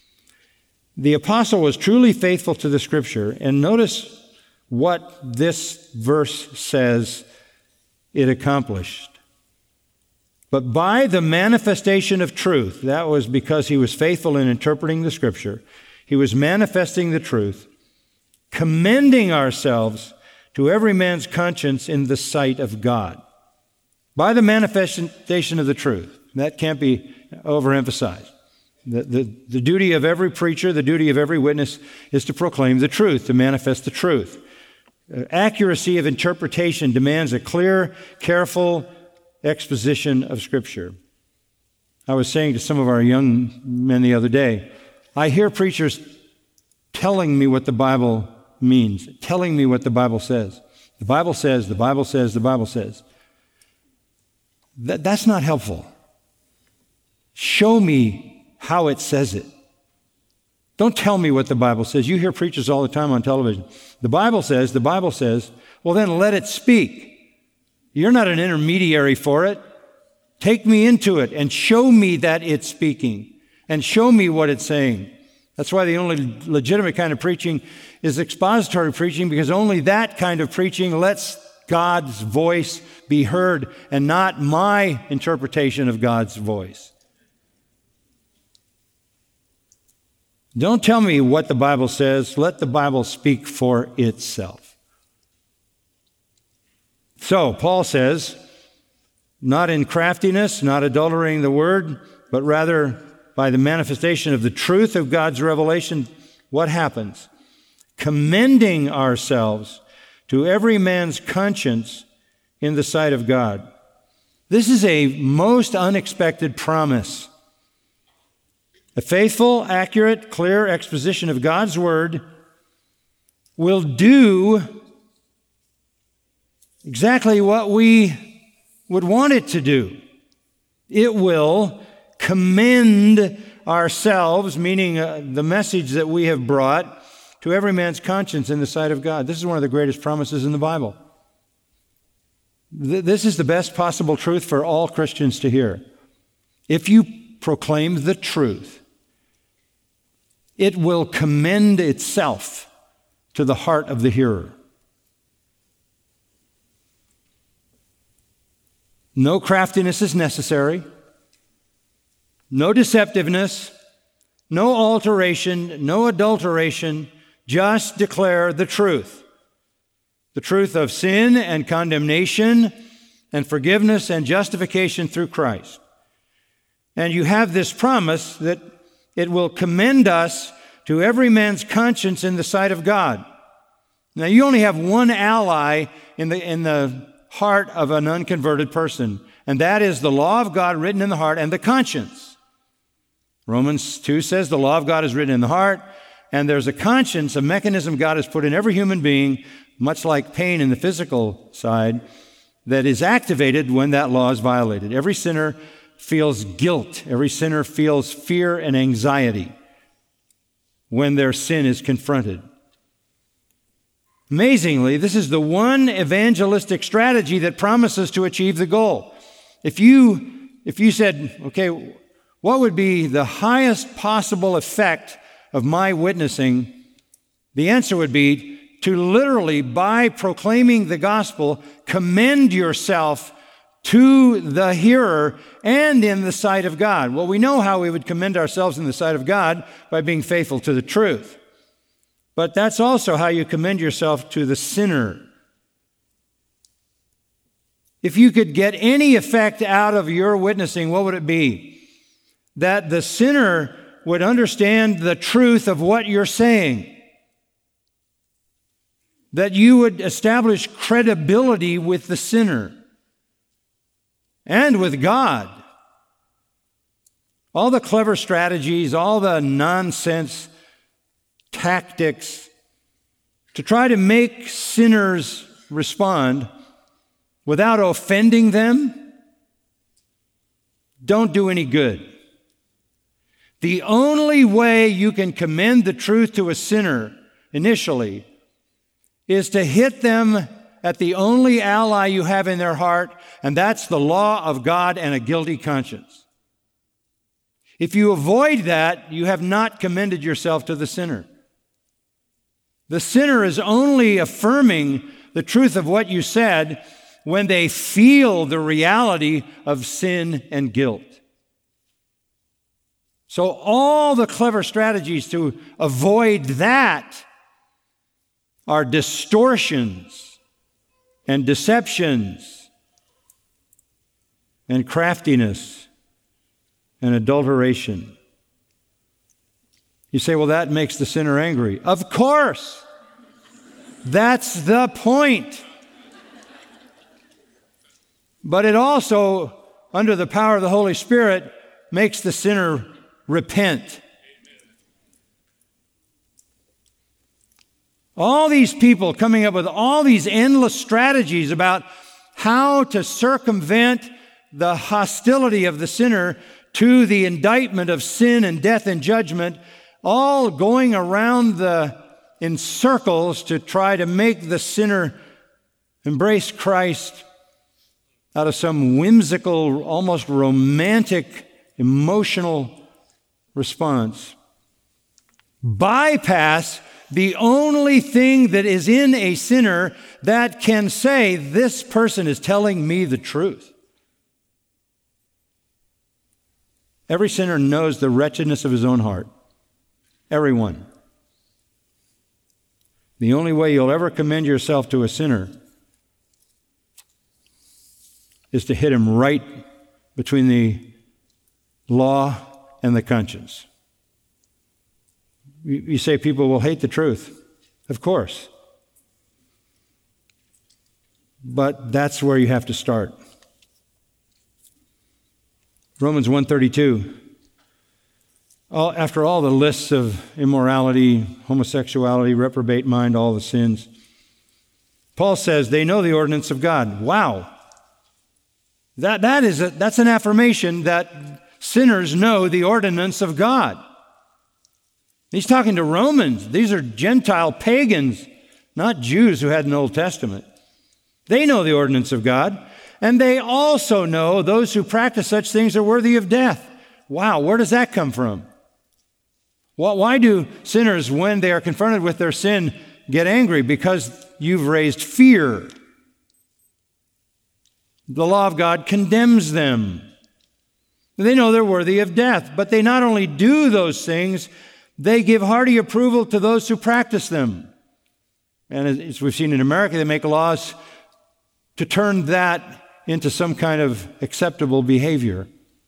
The apostle was truly faithful to the Scripture, and notice what this verse says it accomplished. But by the manifestation of truth, that was because he was faithful in interpreting the Scripture, he was manifesting the truth, commending ourselves to every man's conscience in the sight of God. By the manifestation of the truth. That can't be overemphasized. The, the, the duty of every preacher, the duty of every witness is to proclaim the truth, to manifest the truth. Uh, accuracy of interpretation demands a clear, careful exposition of Scripture. I was saying to some of our young men the other day, I hear preachers telling me what the Bible means, telling me what the Bible says. The Bible says, the Bible says, the Bible says. That, that's not helpful. Show me how it says it. Don't tell me what the Bible says. You hear preachers all the time on television. The Bible says, the Bible says, well then let it speak. You're not an intermediary for it. Take me into it and show me that it's speaking and show me what it's saying. That's why the only legitimate kind of preaching is expository preaching, because only that kind of preaching lets God's voice be heard and not my interpretation of God's voice. Don't tell me what the Bible says. Let the Bible speak for itself. So, Paul says, not in craftiness, not adulterating the word, but rather by the manifestation of the truth of God's revelation, what happens? Commending ourselves to every man's conscience in the sight of God. This is a most unexpected promise. A faithful, accurate, clear exposition of God's word will do exactly what we would want it to do. It will commend ourselves, meaning uh, the message that we have brought, to every man's conscience in the sight of God. This is one of the greatest promises in the Bible. th- this is the best possible truth for all Christians to hear. If you proclaim the truth, it will commend itself to the heart of the hearer. No craftiness is necessary, no deceptiveness, no alteration, no adulteration. Just declare the truth. The truth of sin and condemnation and forgiveness and justification through Christ. And you have this promise that it will commend us to every man's conscience in the sight of God. Now, you only have one ally in the, in the heart of an unconverted person, and that is the law of God written in the heart and the conscience. Romans two says the law of God is written in the heart, and there's a conscience, a mechanism God has put in every human being, much like pain in the physical side, that is activated when that law is violated. Every sinner feels guilt. Every sinner feels fear and anxiety when their sin is confronted. Amazingly, this is the one evangelistic strategy that promises to achieve the goal. If you, if you said, okay, what would be the highest possible effect of my witnessing? The answer would be to literally, by proclaiming the gospel, commend yourself to the hearer and in the sight of God. Well, we know how we would commend ourselves in the sight of God, by being faithful to the truth. But that's also how you commend yourself to the sinner. If you could get any effect out of your witnessing, what would it be? That the sinner would understand the truth of what you're saying. That you would establish credibility with the sinner and with God. All the clever strategies, all the nonsense tactics to try to make sinners respond without offending them don't do any good. The only way you can commend the truth to a sinner initially is to hit them at the only ally you have in their heart, and that's the law of God and a guilty conscience. If you avoid that, you have not commended yourself to the sinner. The sinner is only affirming the truth of what you said when they feel the reality of sin and guilt. So all the clever strategies to avoid that are distortions and deceptions and craftiness and adulteration. You say, well, that makes the sinner angry. Of course. That's the point. But it also, under the power of the Holy Spirit, makes the sinner repent. All these people coming up with all these endless strategies about how to circumvent the hostility of the sinner to the indictment of sin and death and judgment, all going around the, in circles to try to make the sinner embrace Christ out of some whimsical, almost romantic, emotional response. Bypass the only thing that is in a sinner that can say, this person is telling me the truth. Every sinner knows the wretchedness of his own heart. Everyone. The only way you'll ever commend yourself to a sinner is to hit him right between the law and the conscience. You say people will hate the truth. Of course. But that's where you have to start. Romans one thirty-two. All, after all the lists of immorality, homosexuality, reprobate mind, all the sins, Paul says they know the ordinance of God. Wow. That, that is a, that's an affirmation that sinners know the ordinance of God. He's talking to Romans. These are Gentile pagans, not Jews who had an Old Testament. They know the ordinance of God, and they also know those who practice such things are worthy of death. Wow, where does that come from? Why do sinners, when they are confronted with their sin, get angry? Because you've raised fear. The law of God condemns them. They know they're worthy of death, but they not only do those things, they give hearty approval to those who practice them. And as we've seen in America, they make laws to turn that into some kind of acceptable behavior.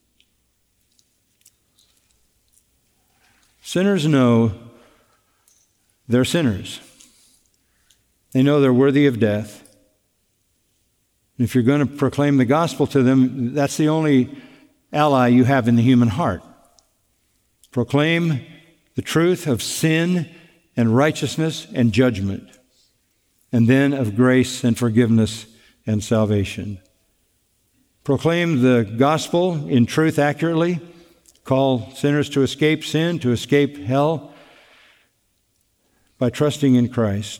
Sinners know they're sinners. They know they're worthy of death. If you're going to proclaim the gospel to them, that's the only ally you have in the human heart. Proclaim the truth of sin and righteousness and judgment, and then of grace and forgiveness and salvation. Proclaim the gospel in truth accurately. Call sinners to escape sin, to escape hell, by trusting in Christ.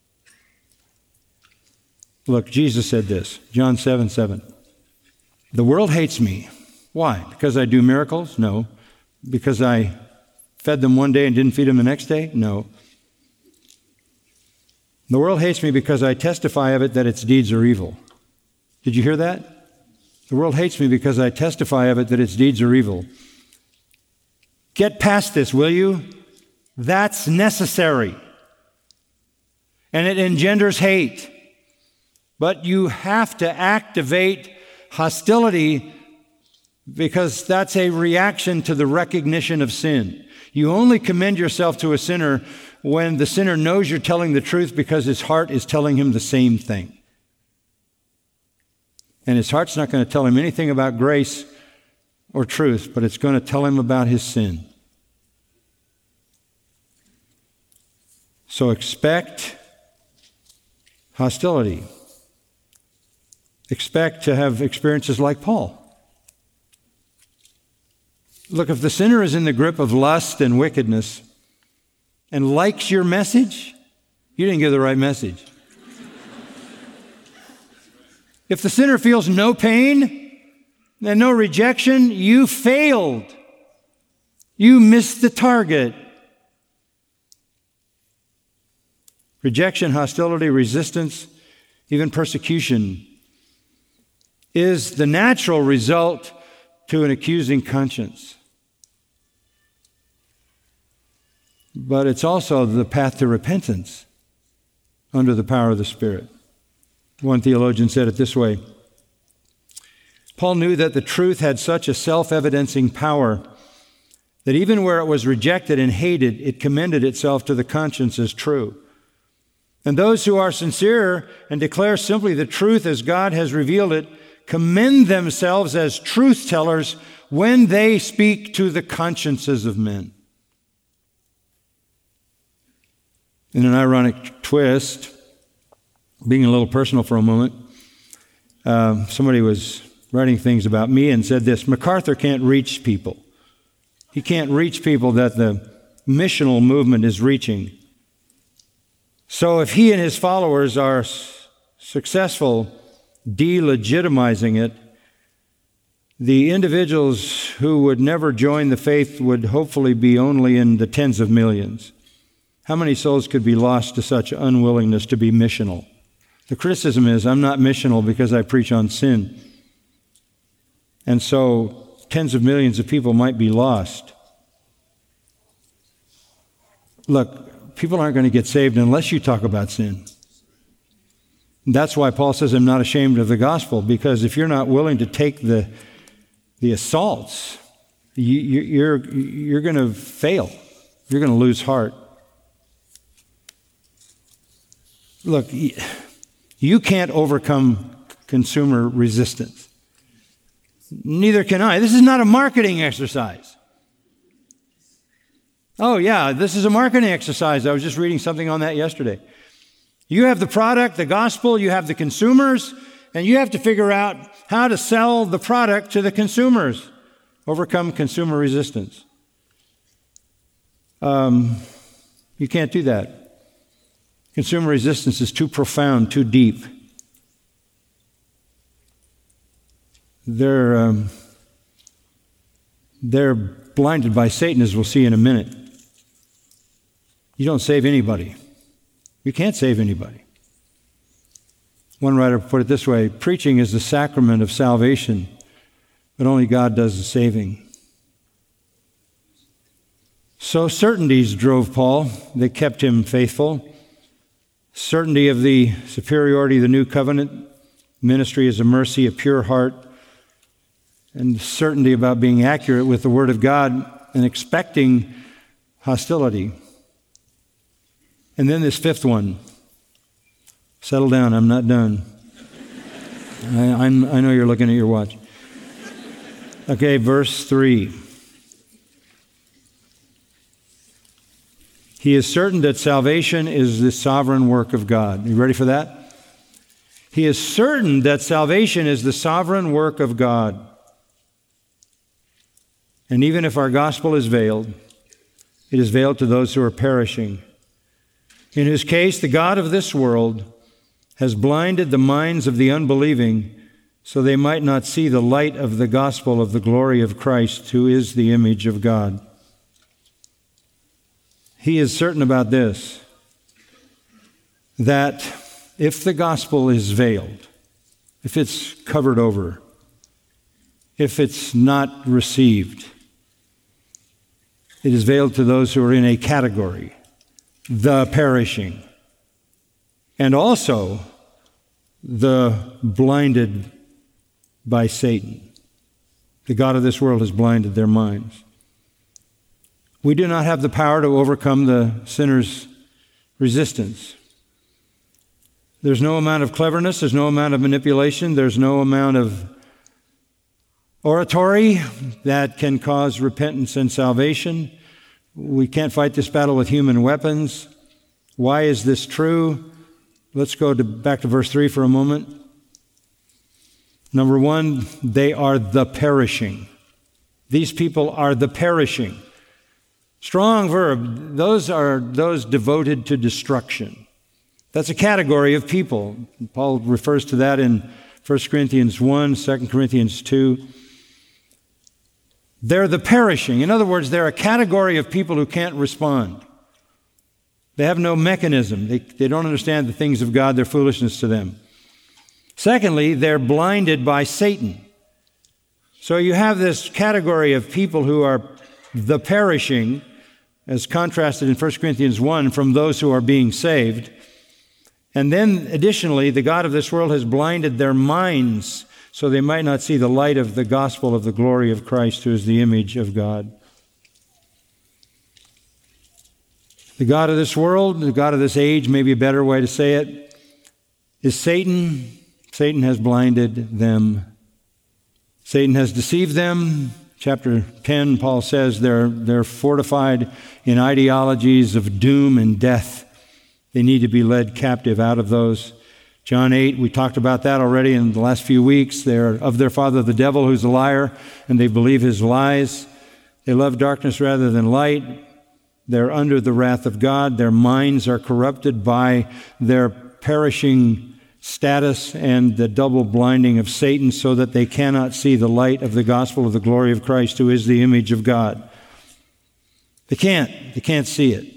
Look, Jesus said this, John seven seven. The world hates me. Why? Because I do miracles? No. Because I fed them one day and didn't feed them the next day? No. The world hates me because I testify of it that its deeds are evil. Did you hear that? The world hates me because I testify of it that its deeds are evil. Get past this, will you? That's necessary. And it engenders hate. But you have to activate hostility because that's a reaction to the recognition of sin. You only commend yourself to a sinner when the sinner knows you're telling the truth because his heart is telling him the same thing. And his heart's not going to tell him anything about grace or truth, but it's going to tell him about his sin. So expect hostility. Expect to have experiences like Paul. Look, if the sinner is in the grip of lust and wickedness and likes your message, you didn't give the right message. If the sinner feels no pain and no rejection, you failed. You missed the target. Rejection, hostility, resistance, even persecution is the natural result to an accusing conscience. But it's also the path to repentance under the power of the Spirit. One theologian said it this way: Paul knew that the truth had such a self-evidencing power that even where it was rejected and hated, it commended itself to the conscience as true. And those who are sincere and declare simply the truth as God has revealed it commend themselves as truth tellers when they speak to the consciences of men. In an ironic twist, being a little personal for a moment, uh, somebody was writing things about me and said this: MacArthur can't reach people. He can't reach people that the missional movement is reaching. So if he and his followers are s- successful delegitimizing it, the individuals who would never join the faith would hopefully be only in the tens of millions. How many souls could be lost to such unwillingness to be missional? The criticism is, I'm not missional because I preach on sin. And so tens of millions of people might be lost. Look, people aren't going to get saved unless you talk about sin. That's why Paul says, I'm not ashamed of the gospel, because if you're not willing to take the, the assaults, you, you, you're, you're going to fail. You're going to lose heart. Look, you can't overcome consumer resistance. Neither can I. This is not a marketing exercise. Oh, yeah, this is a marketing exercise. I was just reading something on that yesterday. You have the product, the gospel, you have the consumers, and you have to figure out how to sell the product to the consumers. Overcome consumer resistance. Um, you can't do that. Consumer resistance is too profound, too deep. they're, um, they're blinded by Satan, as we'll see in a minute. You don't save anybody. You can't save anybody. One writer put it this way: preaching is the sacrament of salvation, but only God does the saving. So certainties drove Paul. They kept him faithful. Certainty of the superiority of the new covenant. Ministry is a mercy, a pure heart. And certainty about being accurate with the Word of God and expecting hostility. And then this fifth one. Settle down, I'm not done. I, I'm, I know you're looking at your watch. Okay, verse three. He is certain that salvation is the sovereign work of God. You ready for that? He is certain that salvation is the sovereign work of God. And even if our gospel is veiled, it is veiled to those who are perishing. In whose case, the God of this world has blinded the minds of the unbelieving so they might not see the light of the gospel of the glory of Christ, who is the image of God. He is certain about this, that if the gospel is veiled, if it's covered over, if it's not received, it is veiled to those who are in a category, the perishing, and also the blinded by Satan. The God of this world has blinded their minds. We do not have the power to overcome the sinner's resistance. There's no amount of cleverness, there's no amount of manipulation, there's no amount of oratory that can cause repentance and salvation. We can't fight this battle with human weapons. Why is this true? Let's go to, back to verse three for a moment. Number one, they are the perishing. These people are the perishing. Strong verb. Those are those devoted to destruction. That's a category of people. Paul refers to that in First Corinthians one, Second Corinthians two. They're the perishing. In other words, they're a category of people who can't respond. They have no mechanism. They, they don't understand the things of God. They're foolishness to them. Secondly, they're blinded by Satan. So you have this category of people who are the perishing, as contrasted in First Corinthians one, from those who are being saved. And then, additionally, the God of this world has blinded their minds so they might not see the light of the gospel of the glory of Christ, who is the image of God. The God of this world, the God of this age, maybe a better way to say it, is Satan. Satan has blinded them. Satan has deceived them. Chapter ten, Paul says they're, they're fortified in ideologies of doom and death. They need to be led captive out of those. John eight, we talked about that already in the last few weeks. They're of their father the devil, who's a liar, and they believe his lies. They love darkness rather than light. They're under the wrath of God. Their minds are corrupted by their perishing status and the double blinding of Satan, so that they cannot see the light of the gospel of the glory of Christ, who is the image of God. They can't. They can't see it.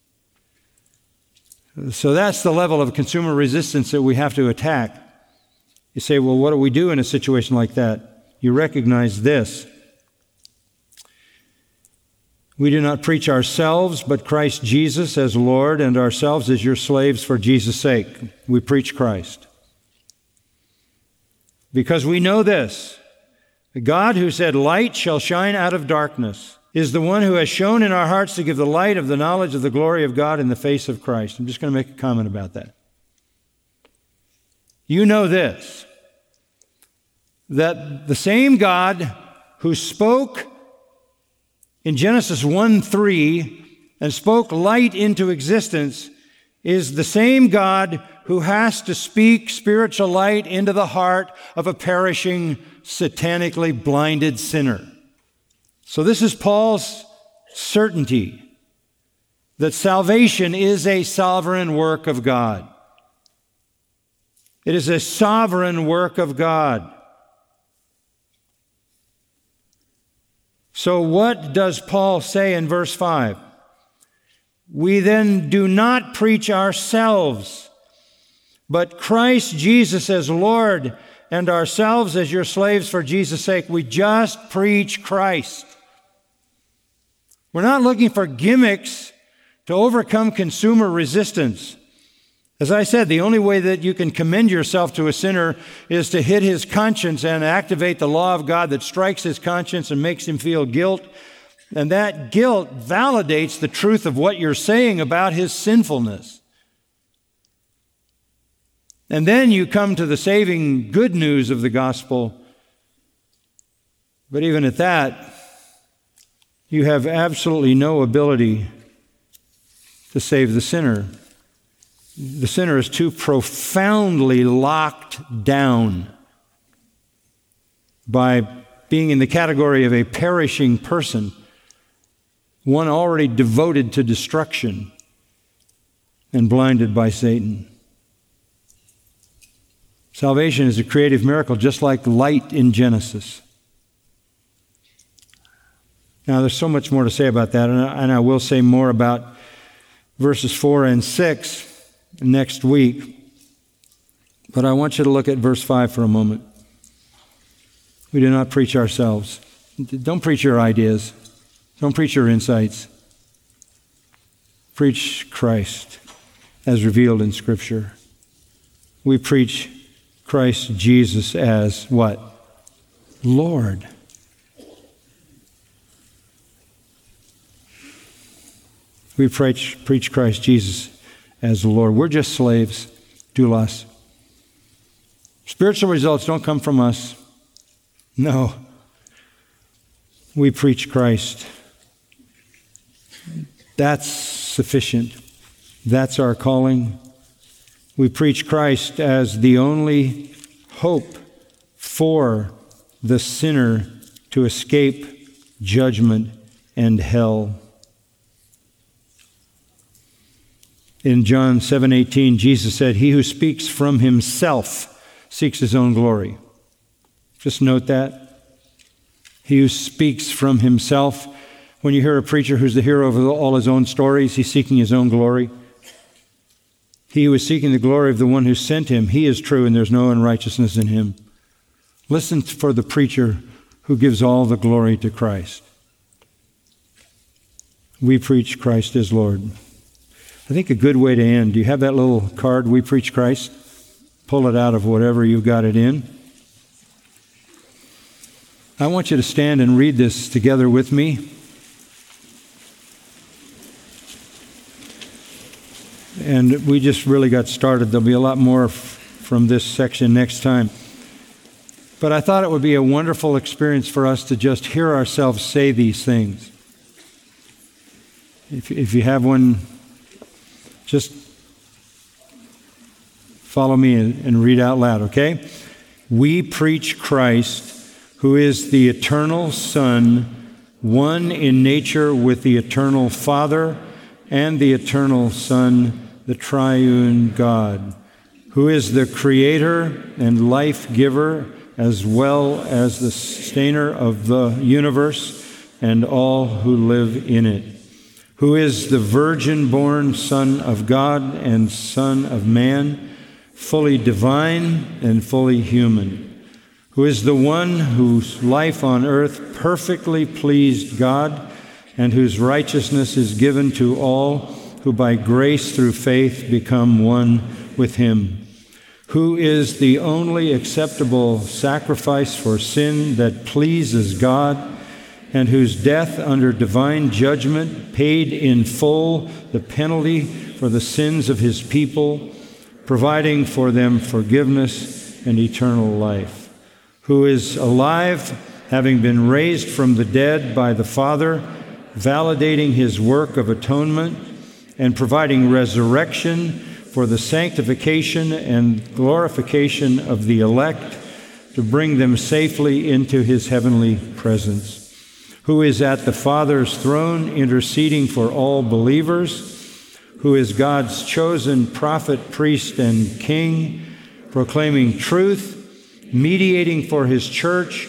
So that's the level of consumer resistance that we have to attack. You say, well, what do we do in a situation like that? You recognize this. We do not preach ourselves, but Christ Jesus as Lord, and ourselves as your slaves for Jesus' sake. We preach Christ. Because we know this, the God who said, light shall shine out of darkness, is the one who has shown in our hearts to give the light of the knowledge of the glory of God in the face of Christ. I'm just going to make a comment about that. You know this, that the same God who spoke in Genesis one three and spoke light into existence is the same God who has to speak spiritual light into the heart of a perishing, satanically blinded sinner. So this is Paul's certainty that salvation is a sovereign work of God. It is a sovereign work of God. So what does Paul say in verse five? We then do not preach ourselves, but Christ Jesus as Lord, and ourselves as your slaves for Jesus' sake. We just preach Christ. We're not looking for gimmicks to overcome consumer resistance. As I said, the only way that you can commend yourself to a sinner is to hit his conscience and activate the law of God that strikes his conscience and makes him feel guilt. And that guilt validates the truth of what you're saying about his sinfulness. And then you come to the saving good news of the gospel. But even at that, you have absolutely no ability to save the sinner. The sinner is too profoundly locked down by being in the category of a perishing person, one already devoted to destruction and blinded by Satan. Salvation is a creative miracle, just like light in Genesis. Now, there's so much more to say about that, and I, and I will say more about verses four and six next week. But I want you to look at verse five for a moment. We do not preach ourselves. Don't preach your ideas. Don't preach your insights. Preach Christ as revealed in Scripture. We preach Christ Jesus as what? Lord. We preach, preach Christ Jesus as the Lord. We're just slaves, doulos. Spiritual results don't come from us. No. We preach Christ. That's sufficient. That's our calling. We preach Christ as the only hope for the sinner to escape judgment and hell. In John seven eighteen, Jesus said, "He who speaks from himself seeks his own glory." Just note that. He who speaks from himself. When you hear a preacher who's the hero of all his own stories, he's seeking his own glory. He who is seeking the glory of the one who sent him, he is true and there's no unrighteousness in him. Listen for the preacher who gives all the glory to Christ. We preach Christ as Lord. I think a good way to end, do you have that little card, We Preach Christ? Pull it out of whatever you've got it in. I want you to stand and read this together with me. And we just really got started. There'll be a lot more f- from this section next time. But I thought it would be a wonderful experience for us to just hear ourselves say these things. If, if you have one, just follow me and, and read out loud, okay? We preach Christ, who is the eternal Son, one in nature with the eternal Father and the eternal Son, the triune God, who is the creator and life giver, as well as the sustainer of the universe and all who live in it, who is the virgin-born Son of God and Son of man, fully divine and fully human, who is the one whose life on earth perfectly pleased God and whose righteousness is given to all who by grace through faith become one with him, who is the only acceptable sacrifice for sin that pleases God, and whose death under divine judgment paid in full the penalty for the sins of his people, providing for them forgiveness and eternal life, who is alive, having been raised from the dead by the Father, validating his work of atonement, and providing resurrection for the sanctification and glorification of the elect to bring them safely into his heavenly presence, who is at the Father's throne interceding for all believers, who is God's chosen prophet, priest, and king, proclaiming truth, mediating for his church,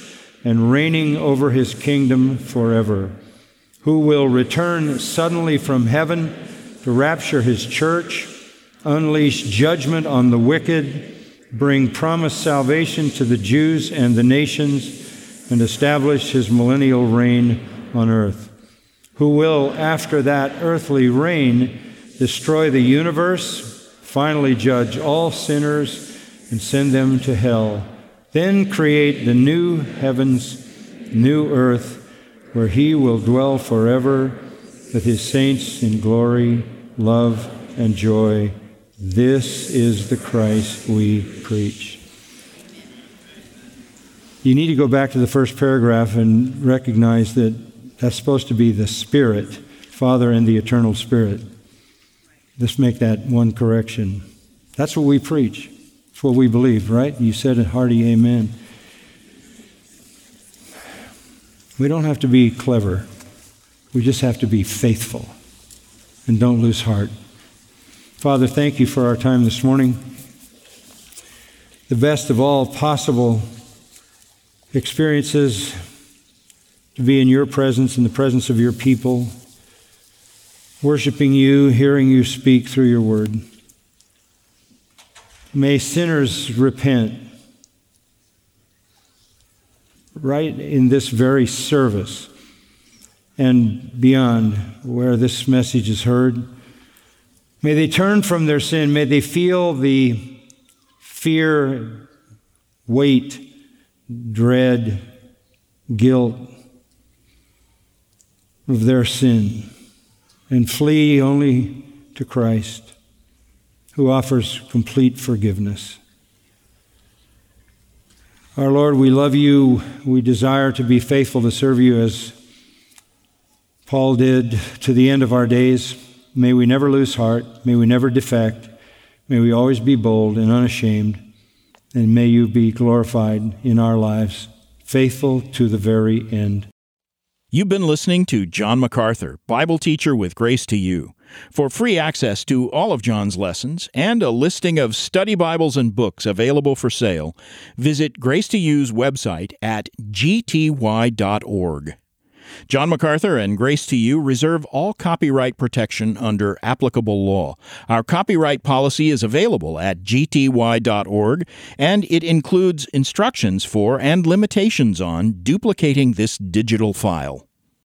and reigning over his kingdom forever, who will return suddenly from heaven to rapture his church, unleash judgment on the wicked, bring promised salvation to the Jews and the nations, and establish his millennial reign on earth, who will, after that earthly reign, destroy the universe, finally judge all sinners, and send them to hell, then create the new heavens, new earth, where he will dwell forever with his saints in glory, love, and joy. This is the Christ we preach. You need to go back to the first paragraph and recognize that that's supposed to be the Spirit, Father and the eternal Spirit. Let's make that one correction. That's what we preach. That's what we believe, right? You said a hearty amen. We don't have to be clever. We just have to be faithful and don't lose heart. Father, thank you for our time this morning. The best of all possible experiences to be in your presence, in the presence of your people, worshiping you, hearing you speak through your word. May sinners repent right in this very service and beyond where this message is heard. May they turn from their sin. May they feel the fear, weight, dread, guilt of their sin and flee only to Christ, who offers complete forgiveness. Our Lord, we love you. We desire to be faithful to serve you as Paul did to the end of our days. May we never lose heart. May we never defect. May we always be bold and unashamed. And may you be glorified in our lives, faithful to the very end. You've been listening to John MacArthur, Bible teacher with Grace to You. For free access to all of John's lessons and a listing of study Bibles and books available for sale, visit Grace to You's website at g t y dot org. John MacArthur and Grace to You reserve all copyright protection under applicable law. Our copyright policy is available at g t y dot org, and it includes instructions for and limitations on duplicating this digital file.